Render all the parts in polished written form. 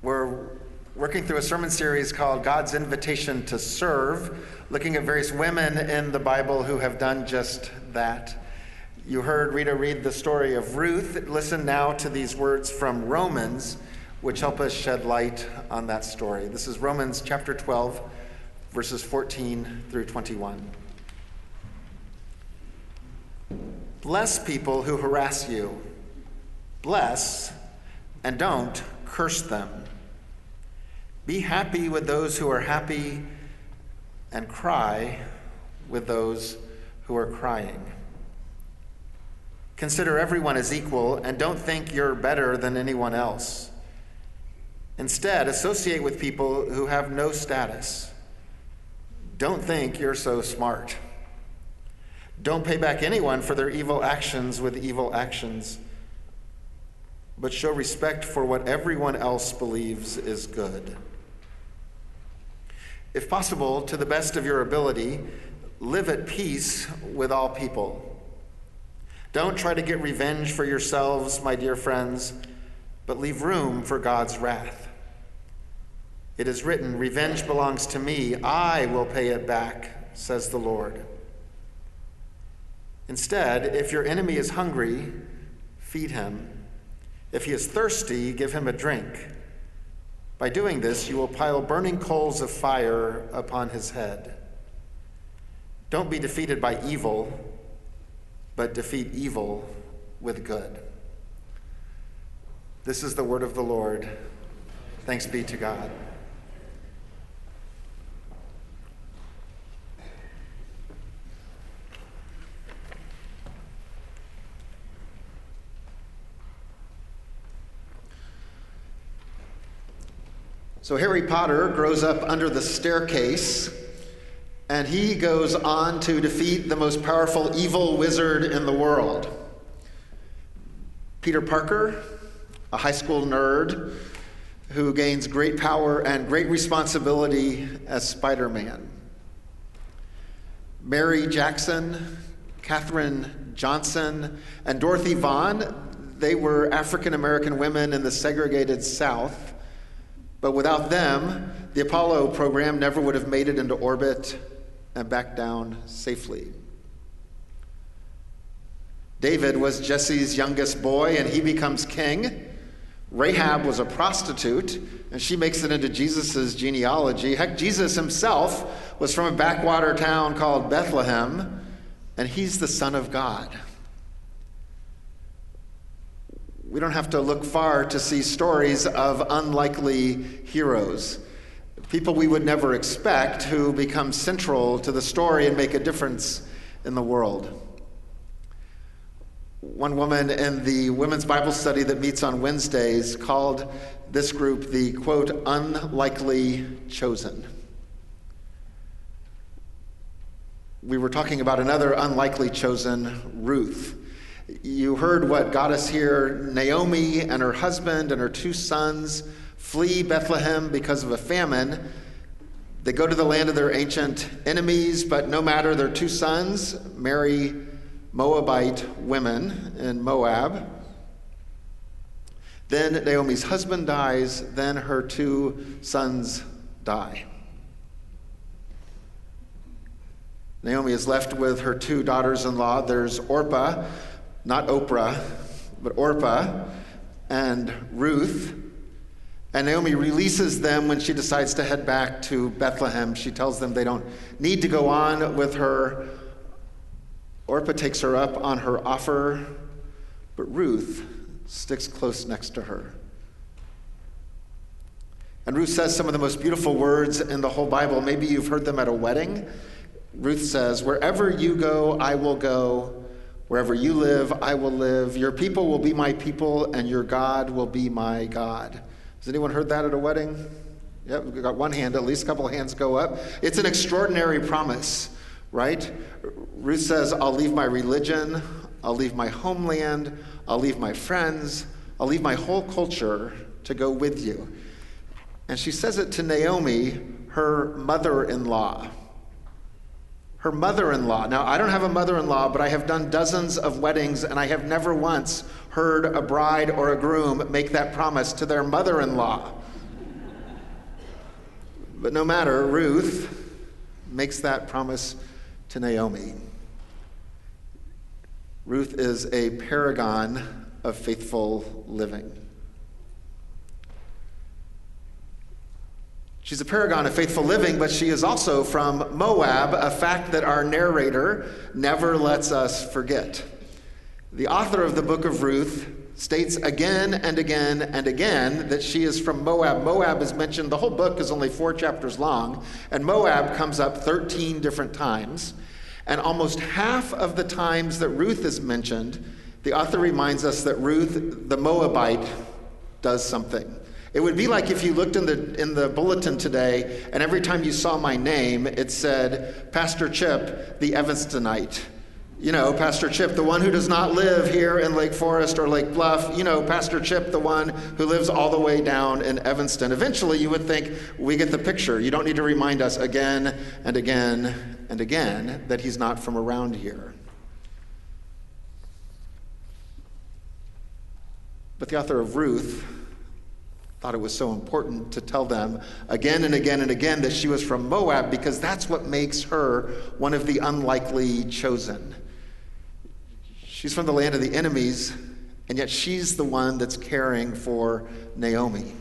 We're working through a sermon series called God's Invitation to Serve, looking at various women in the Bible who have done just that. You heard Rita read the story of Ruth. Listen now to these words from Romans, which help us shed light on that story. This is Romans chapter 12, verses 14 through 21. Bless people who harass you. Bless and don't curse them. Be happy with those who are happy and cry with those who are crying. Consider everyone as equal and don't think you're better than anyone else. Instead, associate with people who have no status. Don't think you're so smart. Don't pay back anyone for their evil actions with evil actions, but show respect for what everyone else believes is good. If possible, to the best of your ability, live at peace with all people. Don't try to get revenge for yourselves, my dear friends, but leave room for God's wrath. It is written, "Revenge belongs to me, I will pay it back," says the Lord. Instead, if your enemy is hungry, feed him. If he is thirsty, give him a drink. By doing this, you will pile burning coals of fire upon his head. Don't be defeated by evil, but defeat evil with good. This is the word of the Lord. Thanks be to God. So Harry Potter grows up under the staircase, and he goes on to defeat the most powerful evil wizard in the world. Peter Parker, a high school nerd who gains great power and great responsibility as Spider-Man. Mary Jackson, Katherine Johnson, and Dorothy Vaughan, they were African-American women in the segregated South. But without them, the Apollo program never would have made it into orbit and back down safely. David was Jesse's youngest boy, and he becomes king. Rahab was a prostitute, and she makes it into Jesus' genealogy. Heck, Jesus himself was from a backwater town called Bethlehem, and he's the Son of God. We don't have to look far to see stories of unlikely heroes, people we would never expect who become central to the story and make a difference in the world. One woman in the women's Bible study that meets on Wednesdays called this group the, quote, unlikely chosen. We were talking about another unlikely chosen, Ruth. You heard what got us here. Naomi and her husband and her two sons flee Bethlehem because of a famine. They go to the land of their ancient enemies, but no matter, their two sons marry Moabite women in Moab. Then Naomi's husband dies, then her two sons die. Naomi is left with her two daughters-in-law. There's Orpah, not Oprah, but Orpah and Ruth. And Naomi releases them when she decides to head back to Bethlehem. She tells them they don't need to go on with her. Orpah takes her up on her offer, but Ruth sticks close next to her. And Ruth says some of the most beautiful words in the whole Bible. Maybe you've heard them at a wedding. Ruth says, "Wherever you go, I will go. Wherever you live, I will live. Your people will be my people, and your God will be my God." Has anyone heard that at a wedding? Yep, we've got one hand, at least a couple of hands go up. It's an extraordinary promise, right? Ruth says, "I'll leave my religion, I'll leave my homeland, I'll leave my friends, I'll leave my whole culture to go with you." And she says it to Naomi, her mother-in-law. Her mother-in-law. Now, I don't have a mother-in-law, but I have done dozens of weddings, and I have never once heard a bride or a groom make that promise to their mother-in-law, But no matter, Ruth makes that promise to Naomi. Ruth is a paragon of faithful living. She's a paragon of faithful living, but she is also from Moab, a fact that our narrator never lets us forget. The author of the book of Ruth states again and again and again that she is from Moab. Moab is mentioned, the whole book is only 4 chapters long, and Moab comes up 13 different times. And almost half of the times that Ruth is mentioned, the author reminds us that Ruth, the Moabite, does something. It would be like if you looked in the bulletin today, and every time you saw my name, it said, Pastor Chip, the Evanstonite. You know, Pastor Chip, the one who does not live here in Lake Forest or Lake Bluff. You know, Pastor Chip, the one who lives all the way down in Evanston. Eventually, you would think, we get the picture. You don't need to remind us again and again and again that he's not from around here. But the author of Ruth thought it was so important to tell them again and again and again that she was from Moab, because that's what makes her one of the unlikely chosen. She's from the land of the enemies, and yet she's the one that's caring for Naomi.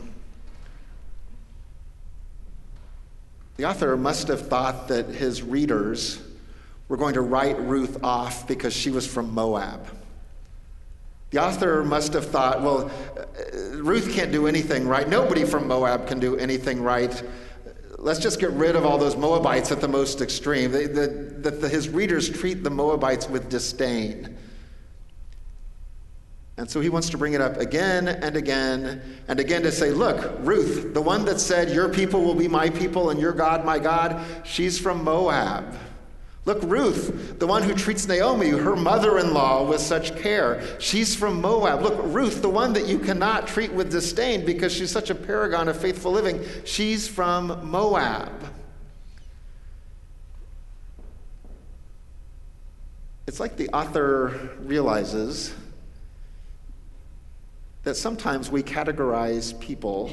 The author must have thought that his readers were going to write Ruth off because she was from Moab. The author must have thought, well, Ruth can't do anything right. Nobody from Moab can do anything right. Let's just get rid of all those Moabites at the most extreme. His readers treat the Moabites with disdain. And so he wants to bring it up again and again and again to say, look, Ruth, the one that said, your people will be my people and your God my God, she's from Moab. Look, Ruth, the one who treats Naomi, her mother-in-law, with such care, she's from Moab. Look, Ruth, the one that you cannot treat with disdain because she's such a paragon of faithful living, she's from Moab. It's like the author realizes that sometimes we categorize people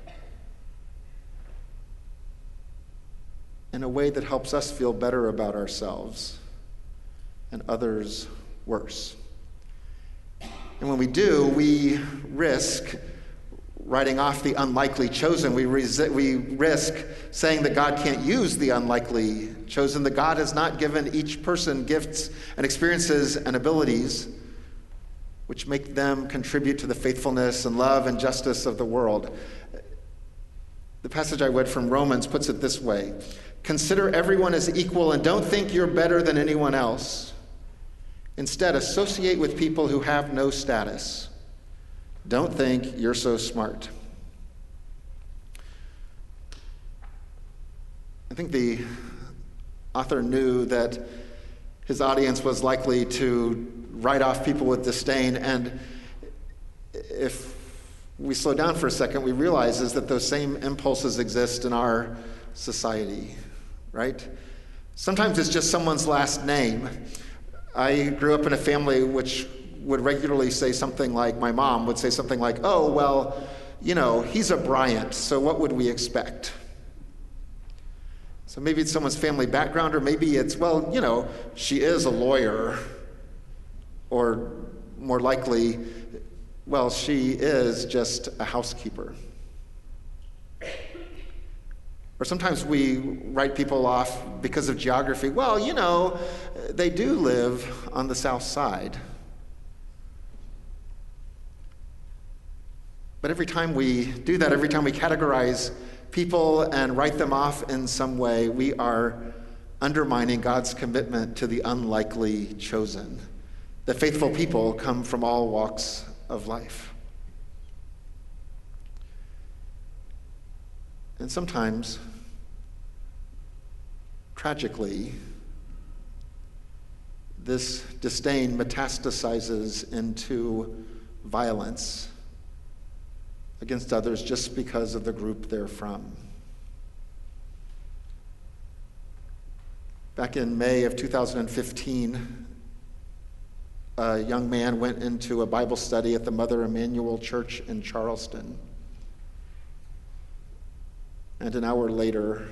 in a way that helps us feel better about ourselves and others worse. And when we do, we risk writing off the unlikely chosen. We risk saying that God can't use the unlikely chosen, that God has not given each person gifts and experiences and abilities which make them contribute to the faithfulness and love and justice of the world. The passage I read from Romans puts it this way: consider everyone as equal and don't think you're better than anyone else. Instead, associate with people who have no status. Don't think you're so smart. I think the author knew that his audience was likely to write off people with disdain, and if we slow down for a second, we realize is that those same impulses exist in our society, right? Sometimes it's just someone's last name. I grew up in a family which would regularly say something like, my mom would say something like, oh, well, you know, he's a Bryant, so what would we expect? So maybe it's someone's family background, or maybe it's, well, you know, she is a lawyer, or more likely, well, she is just a housekeeper. Or sometimes we write people off because of geography. Well, you know, they do live on the south side. But every time we do that, every time we categorize people and write them off in some way, we are undermining God's commitment to the unlikely chosen. The faithful people come from all walks of life. And sometimes, tragically, this disdain metastasizes into violence against others just because of the group they're from. Back in May of 2015, a young man went into a Bible study at the Mother Emanuel Church in Charleston. And an hour later,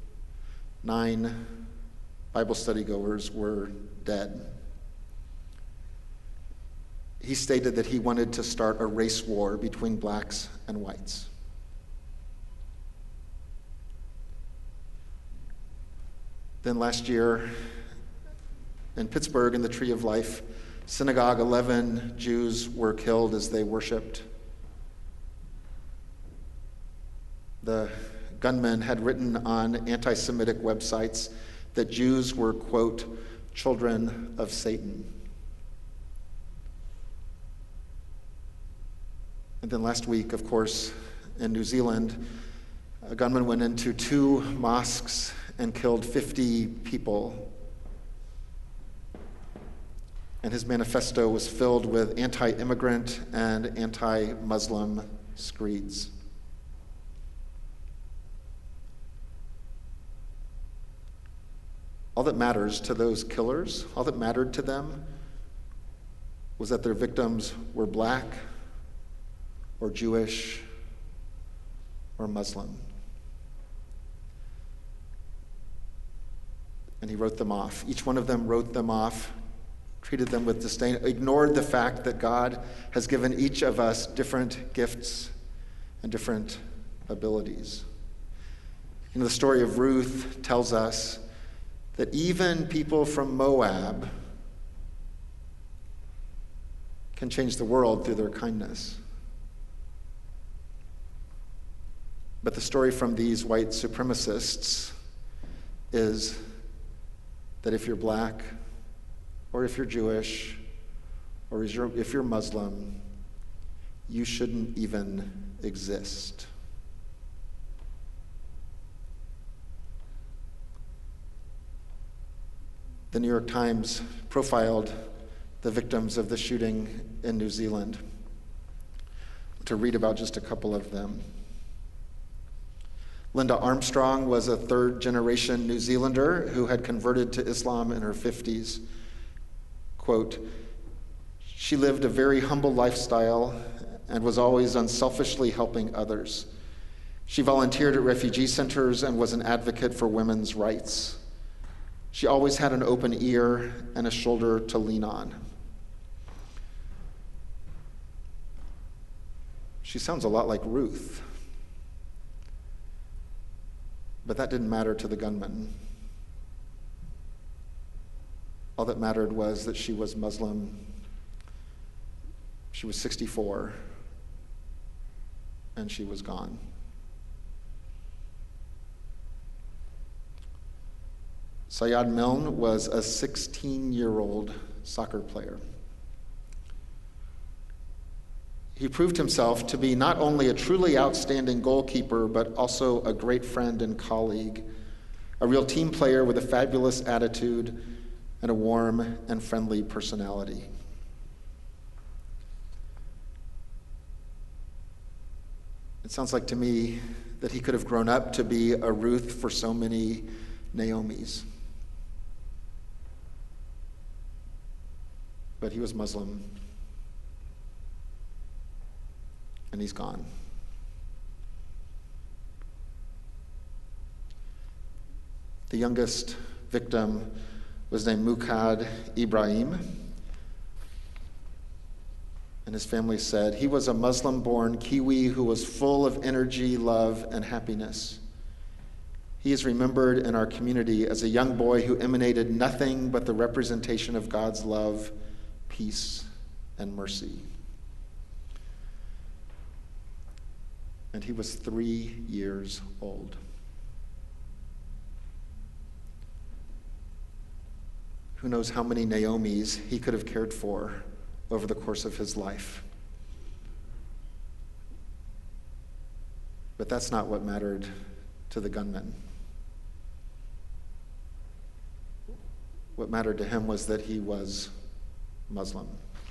9 Bible study goers were dead. He stated that he wanted to start a race war between blacks and whites. Then last year in Pittsburgh, in the Tree of Life Synagogue, 11 Jews were killed as they worshiped. The gunmen had written on anti-Semitic websites that Jews were, quote, children of Satan. And then last week, of course, in New Zealand, a gunman went into 2 mosques and killed 50 people. And his manifesto was filled with anti-immigrant and anti-Muslim screeds. All that matters to those killers, all that mattered to them, was that their victims were black or Jewish or Muslim. And he wrote them off. Each one of them wrote them off, treated them with disdain, ignored the fact that God has given each of us different gifts and different abilities. You know, the story of Ruth tells us that even people from Moab can change the world through their kindness. But the story from these white supremacists is that if you're black, or if you're Jewish, or if you're Muslim, you shouldn't even exist. The New York Times profiled the victims of the shooting in New Zealand. To read about just a couple of them. Linda Armstrong was a 3rd-generation New Zealander who had converted to Islam in her 50s. Quote, she lived a very humble lifestyle and was always unselfishly helping others. She volunteered at refugee centers and was an advocate for women's rights. She always had an open ear and a shoulder to lean on. She sounds a lot like Ruth. But that didn't matter to the gunman. All that mattered was that she was Muslim. She was 64, and she was gone. Syed Milne was a 16-year-old soccer player. He proved himself to be not only a truly outstanding goalkeeper, but also a great friend and colleague, a real team player with a fabulous attitude and a warm and friendly personality. It sounds like to me that he could have grown up to be a Ruth for so many Naomis. But he was Muslim. And he's gone. The youngest victim was named Muqad Ibrahim. And his family said, he was a Muslim-born Kiwi who was full of energy, love, and happiness. He is remembered in our community as a young boy who emanated nothing but the representation of God's love, peace, and mercy. And he was 3 years old. Who knows how many Naomis he could have cared for over the course of his life. But that's not what mattered to the gunman. What mattered to him was that he was Muslim.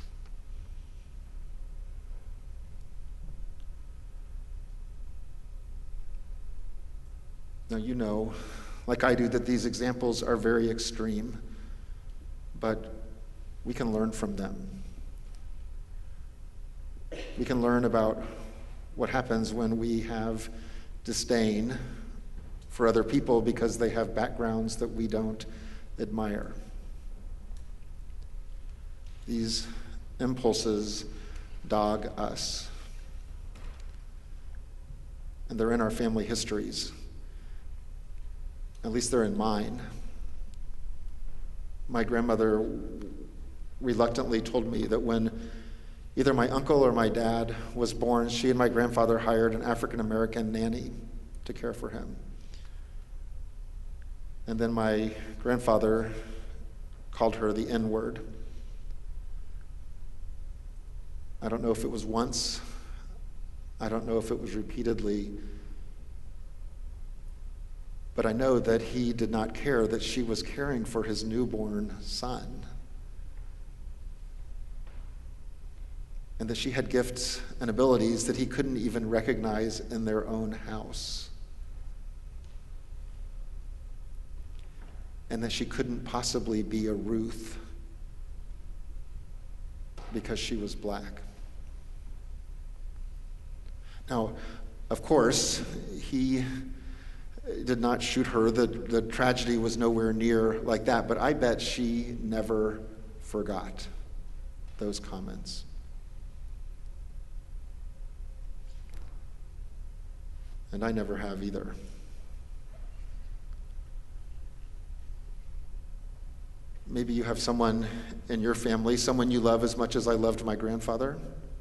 Now, you know, like I do, that these examples are very extreme, but we can learn from them. We can learn about what happens when we have disdain for other people because they have backgrounds that we don't admire. These impulses dog us. And they're in our family histories. At least they're in mine. My grandmother reluctantly told me that when either my uncle or my dad was born, she and my grandfather hired an African-American nanny to care for him. And then my grandfather called her the N-word. I don't know if it was once. I don't know if it was repeatedly. But I know that he did not care that she was caring for his newborn son. And that she had gifts and abilities that he couldn't even recognize in their own house. And that she couldn't possibly be a Ruth because she was black. Now, of course, he did not shoot her. The tragedy was nowhere near like that, but I bet she never forgot those comments. And I never have either. Maybe you have someone in your family, someone you love as much as I loved my grandfather,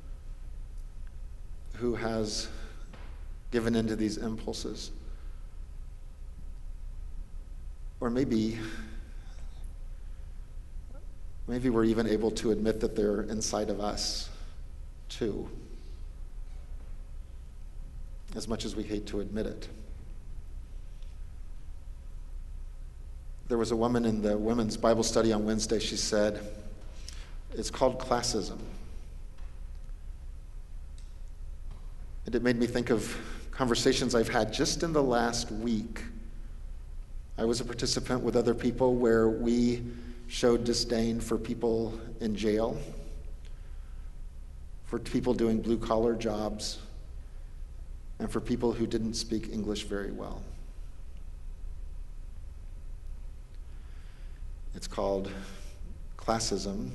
who has given into these impulses. Or maybe we're even able to admit that they're inside of us, too, as much as we hate to admit it. There was a woman in the women's Bible study on Wednesday. She said, it's called classism. And it made me think of conversations I've had just in the last week. I was a participant with other people where we showed disdain for people in jail, for people doing blue-collar jobs, and for people who didn't speak English very well. It's called classism,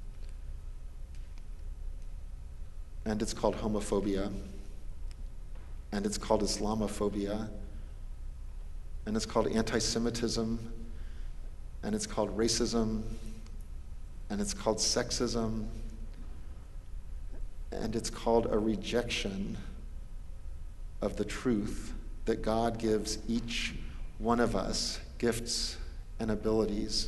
and it's called homophobia, and it's called Islamophobia, and it's called anti-Semitism, and it's called racism, and it's called sexism, and it's called a rejection of the truth that God gives each one of us gifts and abilities,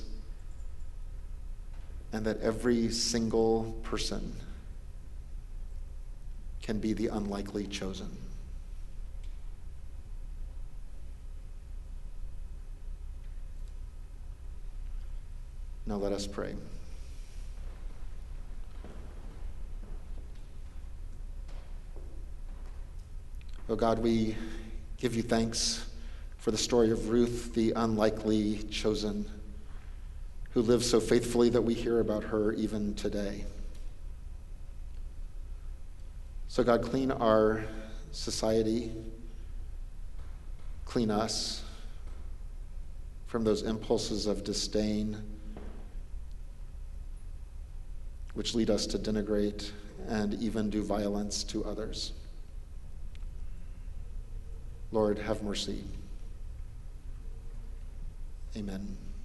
and that every single person can be the unlikely chosen. Now let us pray. Oh God, we give you thanks for the story of Ruth, the unlikely chosen, who lived so faithfully that we hear about her even today. So God, clean our society, clean us from those impulses of disdain which lead us to denigrate and even do violence to others. Lord, have mercy. Amen.